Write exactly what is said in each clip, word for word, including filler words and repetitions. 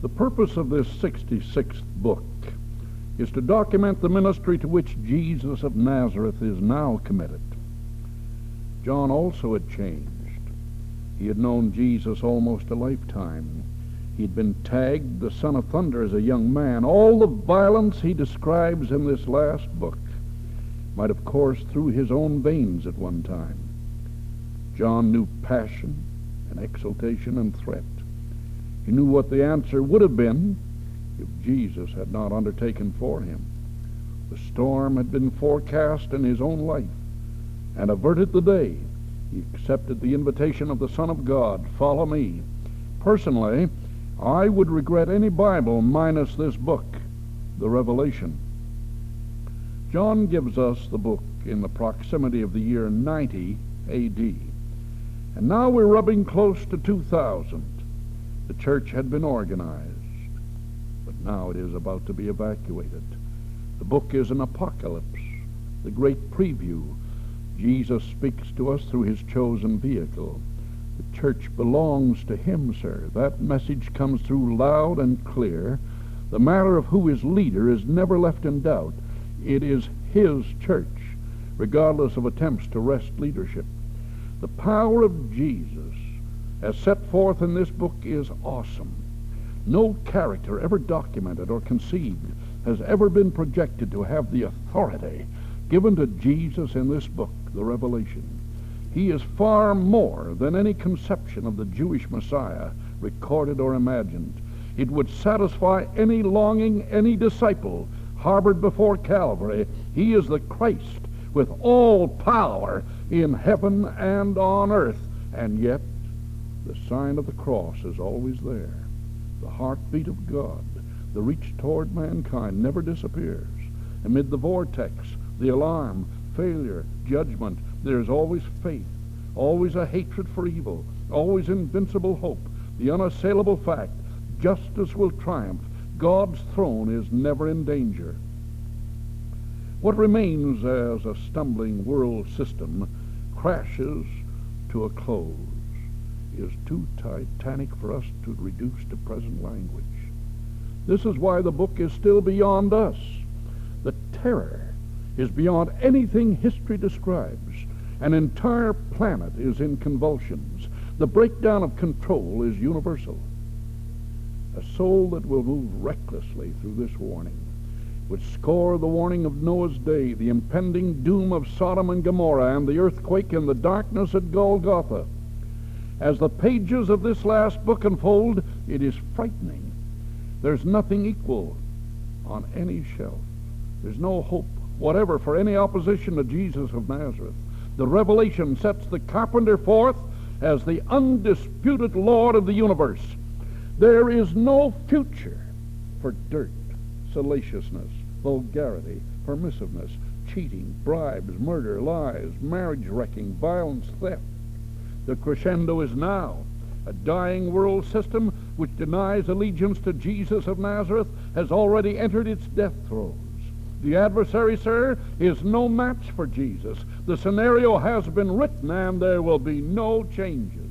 The purpose of this sixty-sixth book is to document the ministry to which Jesus of Nazareth is now committed. John also had changed. He had known Jesus almost a lifetime. He'd been tagged the Son of Thunder as a young man. All the violence he describes in this last book might have coursed through his own veins at one time. John knew passion and exultation and threat. He knew what the answer would have been if Jesus had not undertaken for him. The storm had been forecast in his own life and averted the day he accepted the invitation of the Son of God, "Follow me." Personally, I would regret any Bible minus this book, the Revelation. John gives us the book in the proximity of the year ninety A D. And now we're rubbing close to two thousand. The church had been organized, but now it is about to be evacuated. The book is an apocalypse, the great preview. Jesus speaks to us through his chosen vehicle. The church belongs to him, sir. That message comes through loud and clear. The matter of who is leader is never left in doubt. It is his church, regardless of attempts to wrest leadership. The power of Jesus, as set forth in this book, is awesome. No character ever documented or conceived has ever been projected to have the authority given to Jesus in this book, the Revelation. He is far more than any conception of the Jewish Messiah, recorded or imagined. It would satisfy any longing, any disciple harbored before Calvary. He is the Christ with all power in heaven and on earth. And yet, the sign of the cross is always there. The heartbeat of God, the reach toward mankind, never disappears. Amid the vortex, the alarm, failure, judgment, there's always faith, always a hatred for evil, always invincible hope, the unassailable fact, justice will triumph. God's throne is never in danger. What remains as a stumbling world system crashes to a close is too titanic for us to reduce to present language. This is why the book is still beyond us. The terror is beyond anything history describes. An entire planet is in convulsions. The breakdown of control is universal. A soul that will move recklessly through this warning would score the warning of Noah's day, the impending doom of Sodom and Gomorrah, and the earthquake and the darkness at Golgotha. As the pages of this last book unfold, it is frightening. There's nothing equal on any shelf. There's no hope whatever for any opposition to Jesus of Nazareth. The Revelation sets the carpenter forth as the undisputed Lord of the universe. There is no future for dirt, salaciousness, vulgarity, permissiveness, cheating, bribes, murder, lies, marriage wrecking, violence, theft. The crescendo is now. A dying world system which denies allegiance to Jesus of Nazareth has already entered its death throes. The adversary, sir, is no match for Jesus. The scenario has been written, and there will be no changes.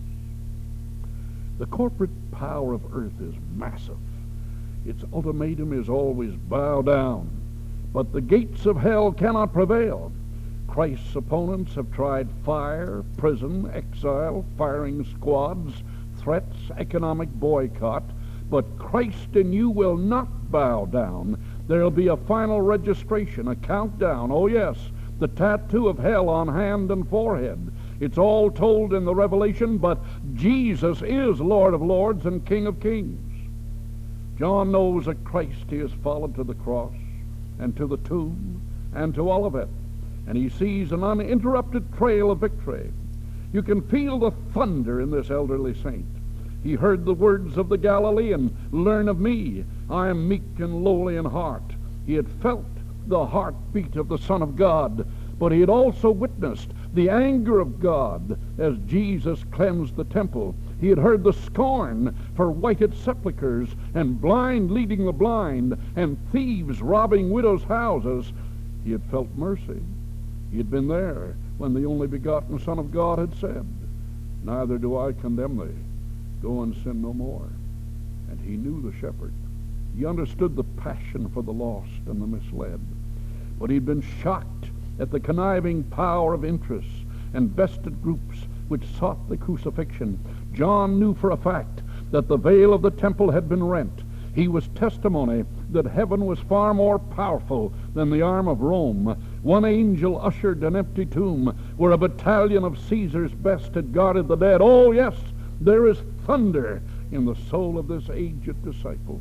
The corporate power of earth is massive. Its ultimatum is always bow down. But the gates of hell cannot prevail. Christ's opponents have tried fire, prison, exile, firing squads, threats, economic boycott. But Christ in you will not bow down. There'll be a final registration, a countdown. Oh yes, the tattoo of hell on hand and forehead. It's all told in the Revelation, but Jesus is Lord of Lords and King of Kings. John knows that Christ he has followed to the cross and to the tomb and to Olivet, and he sees an uninterrupted trail of victory. You can feel the thunder in this elderly saint. He heard the words of the Galilean, "Learn of me, I am meek and lowly in heart." He had felt the heartbeat of the Son of God, but he had also witnessed the anger of God as Jesus cleansed the temple. He had heard the scorn for whited sepulchres and blind leading the blind and thieves robbing widows' houses. He had felt mercy. He had been there when the only begotten Son of God had said, "Neither do I condemn thee. Go and sin no more." And he knew the shepherd. He understood the passion for the lost and the misled. But he'd been shocked at the conniving power of interests and vested groups which sought the crucifixion. John knew for a fact that the veil of the temple had been rent. He was testimony that heaven was far more powerful than the arm of Rome. One angel ushered an empty tomb where a battalion of Caesar's best had guarded the dead. Oh, yes, there is thunder in the soul of this aged disciple.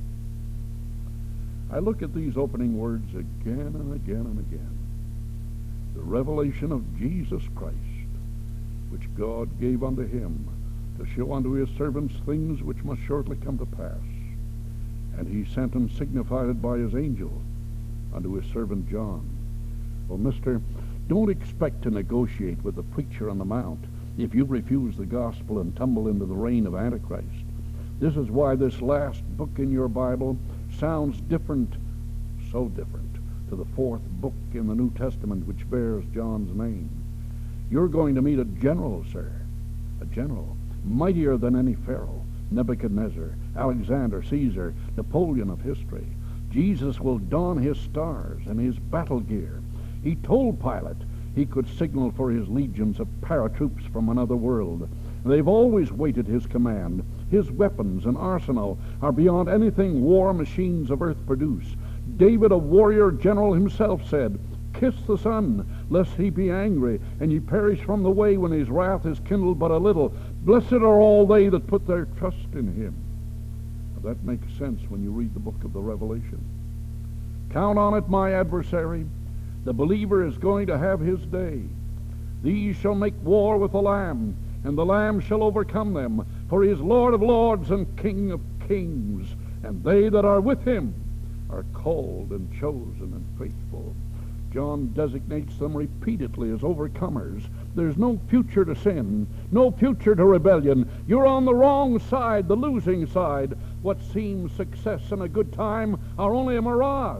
I look at these opening words again and again and again. The revelation of Jesus Christ, which God gave unto him to show unto his servants things which must shortly come to pass. And he sent and signified it by his angel unto his servant John. Well, mister, don't expect to negotiate with the preacher on the mount if you refuse the gospel and tumble into the reign of Antichrist. This is why this last book in your Bible sounds different, so different, to the fourth book in the New Testament which bears John's name. You're going to meet a general, sir, a general, mightier than any pharaoh, Nebuchadnezzar, Alexander, Caesar, Napoleon of history. Jesus will don his stars and his battle gear. He told Pilate he could signal for his legions of paratroops from another world. They've always waited his command. His weapons and arsenal are beyond anything war machines of earth produce. David, a warrior general himself, said, "Kiss the Son, lest he be angry, and ye perish from the way when his wrath is kindled but a little. Blessed are all they that put their trust in him." Now, that makes sense when you read the book of the Revelation. Count on it, my adversary. The believer is going to have his day. These shall make war with the Lamb, and the Lamb shall overcome them, for he is Lord of lords and King of kings, and they that are with him are called and chosen and faithful. John designates them repeatedly as overcomers. There's no future to sin, no future to rebellion. You're on the wrong side, the losing side. What seems success and a good time are only a mirage.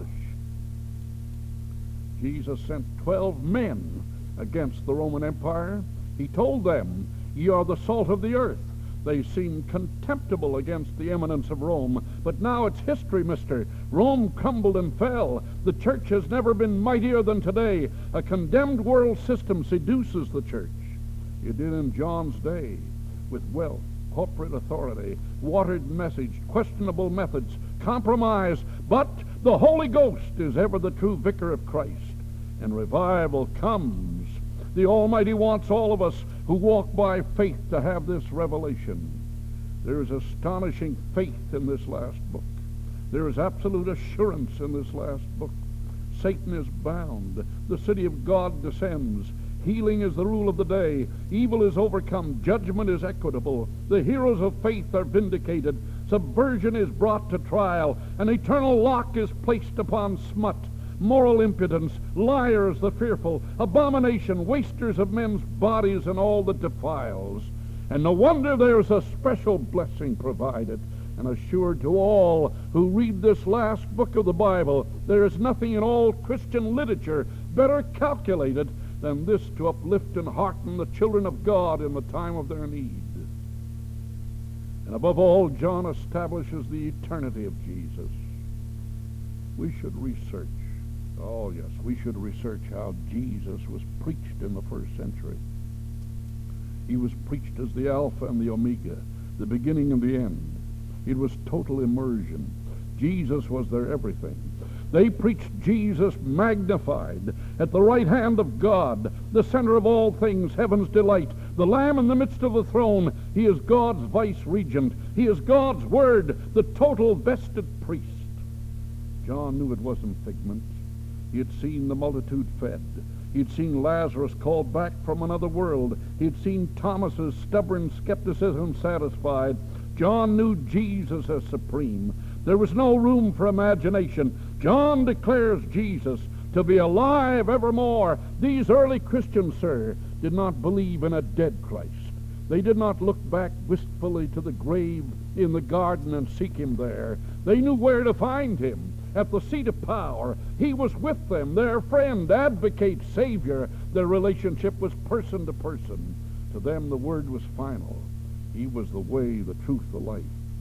Jesus sent twelve men against the Roman Empire. He told them, "Ye are the salt of the earth." They seemed contemptible against the eminence of Rome. But now it's history, mister. Rome crumbled and fell. The church has never been mightier than today. A condemned world system seduces the church. It did in John's day, with wealth, corporate authority, watered message, questionable methods, compromise. But the Holy Ghost is ever the true vicar of Christ, and revival comes. The Almighty wants all of us who walk by faith to have this revelation. There is astonishing faith in this last book. There is absolute assurance in this last book. Satan is bound. The city of God descends. Healing is the rule of the day. Evil is overcome. Judgment is equitable. The heroes of faith are vindicated. Subversion is brought to trial. An eternal lock is placed upon smut. Moral impudence, liars the fearful, abomination, wasters of men's bodies, and all that defiles. And no wonder there's a special blessing provided and assured to all who read this last book of the Bible. There is nothing in all Christian literature better calculated than this to uplift and hearten the children of God in the time of their need. And above all, John establishes the eternity of Jesus. We should research. Oh, yes, we should research how Jesus was preached in the first century. He was preached as the Alpha and the Omega, the beginning and the end. It was total immersion. Jesus was their everything. They preached Jesus magnified at the right hand of God, the center of all things, heaven's delight, the Lamb in the midst of the throne. He is God's vice-regent. He is God's Word, the total vested priest. John knew it wasn't figment. He had seen the multitude fed. He had seen Lazarus called back from another world. He had seen Thomas's stubborn skepticism satisfied. John knew Jesus as supreme. There was no room for imagination. John declares Jesus to be alive evermore. These early Christians, sir, did not believe in a dead Christ. They did not look back wistfully to the grave in the garden and seek him there. They knew where to find him. At the seat of power, he was with them, their friend, advocate, savior. Their relationship was person to person. To them, the word was final. He was the way, the truth, the life.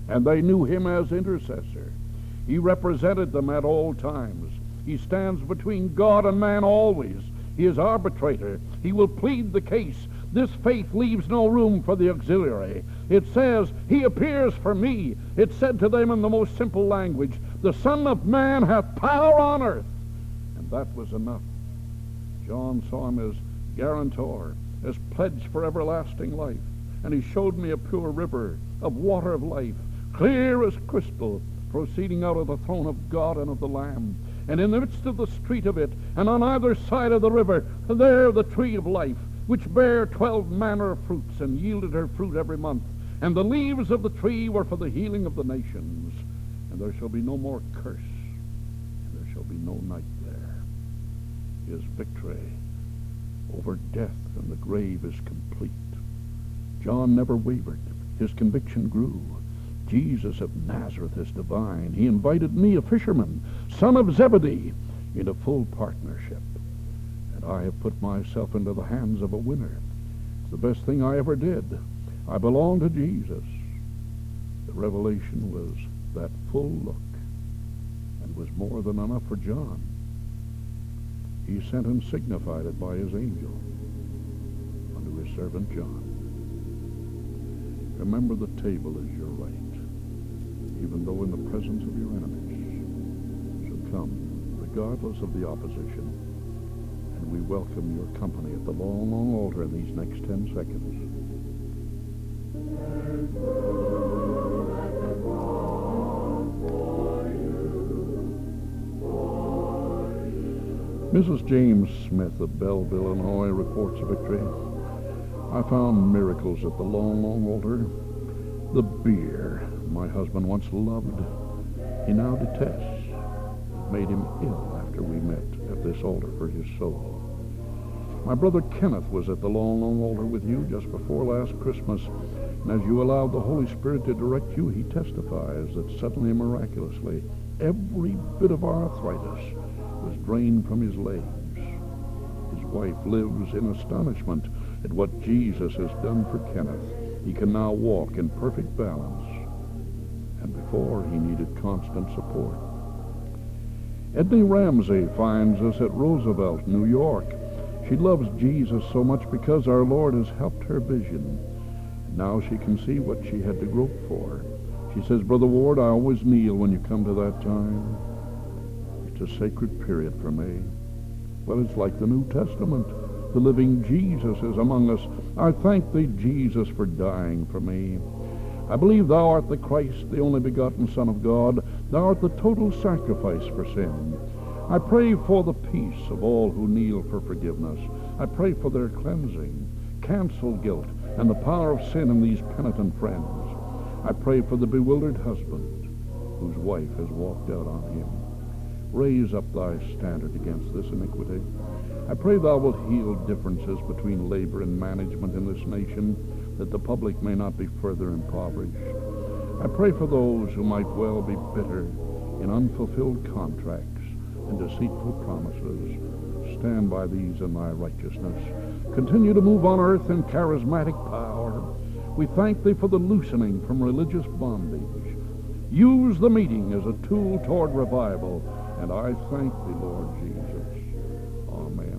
and they knew him as intercessor. He represented them at all times. He stands between God and man always. He is arbitrator. He will plead the case. This faith leaves no room for the auxiliary. It says, he appears for me. It said to them in the most simple language, the Son of Man hath power on earth. And that was enough. John saw him as guarantor, as pledge for everlasting life. And he showed me a pure river of water of life, clear as crystal, proceeding out of the throne of God and of the Lamb. And in the midst of the street of it, and on either side of the river, there the tree of life, which bare twelve manner of fruits, and yielded her fruit every month. And the leaves of the tree were for the healing of the nations. And there shall be no more curse, and there shall be no night there. His victory over death and the grave is complete. John never wavered. His conviction grew. Jesus of Nazareth is divine. He invited me, a fisherman, son of Zebedee, into full partnership. And I have put myself into the hands of a winner. It's the best thing I ever did. I belong to Jesus. The revelation was that full look, and was more than enough for John. He sent and signified it by his angel unto his servant John. Remember, the table is your right, even though in the presence of your enemies. So come, regardless of the opposition, and we welcome your company at the long, long altar in these next ten seconds. Missus James Smith of Belleville, Illinois, reports a victory. I found miracles at the long, long altar. The beer my husband once loved, he now detests. It made him ill after we met at this altar for his soul. My brother Kenneth was at the long, long altar with you just before last Christmas, and as you allowed the Holy Spirit to direct you, he testifies that suddenly and miraculously, every bit of arthritis was drained from his legs. His wife lives in astonishment at what Jesus has done for Kenneth. He can now walk in perfect balance, and before he needed constant support. Edney Ramsey finds us at Roosevelt, New York. She loves Jesus so much because our Lord has helped her vision. Now she can see what she had to grope for. She says, Brother Ward, I always kneel when you come to that time. It's a sacred period for me. Well, it's like the New Testament. The living Jesus is among us. I thank thee, Jesus, for dying for me. I believe thou art the Christ, the only begotten Son of God. Thou art the total sacrifice for sin. I pray for the peace of all who kneel for forgiveness. I pray for their cleansing, cancel guilt, and the power of sin in these penitent friends. I pray for the bewildered husband whose wife has walked out on him. Raise up thy standard against this iniquity. I pray thou wilt heal differences between labor and management in this nation, that the public may not be further impoverished. I pray for those who might well be bitter in unfulfilled contracts and deceitful promises. Stand by these in thy righteousness. Continue to move on earth in charismatic power. We thank thee for the loosening from religious bondage. Use the meeting as a tool toward revival, and I thank thee, Lord Jesus. Amen.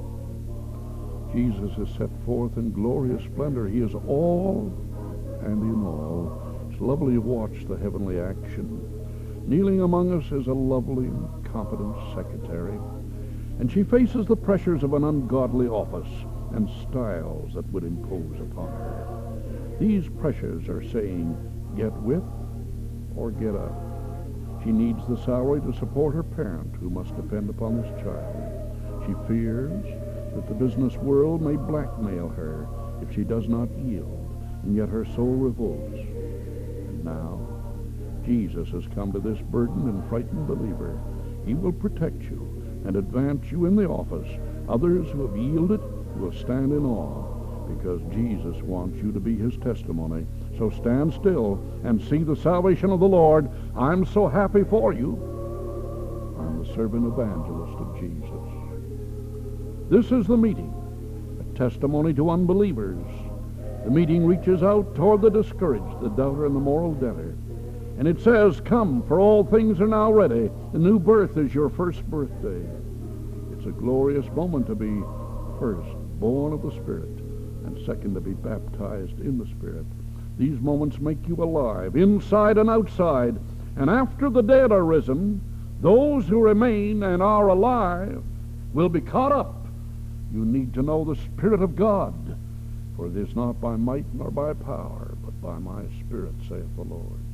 Jesus is set forth in glorious splendor. He is all and in all. It's lovely to watch the heavenly action. Kneeling among us is a lovely and competent secretary, and she faces the pressures of an ungodly office and styles that would impose upon her. These pressures are saying, get with or get out. She needs the salary to support her parent, who must depend upon this child. She fears that the business world may blackmail her if she does not yield, and yet her soul revolts. And now, Jesus has come to this burdened and frightened believer. He will protect you and advance you in the office. Others who have yielded will stand in awe, because Jesus wants you to be his testimony. So stand still and see the salvation of the Lord. I'm so happy for you. I'm the servant evangelist of Jesus. This is the meeting, a testimony to unbelievers. The meeting reaches out toward the discouraged, the doubter, and the moral debtor. And it says, come, for all things are now ready. The new birth is your first birthday. It's a glorious moment to be first born of the Spirit, and second to be baptized in the Spirit. These moments make you alive, inside and outside. And after the dead are risen, those who remain and are alive will be caught up. You need to know the Spirit of God, for it is not by might nor by power, but by my Spirit, saith the Lord.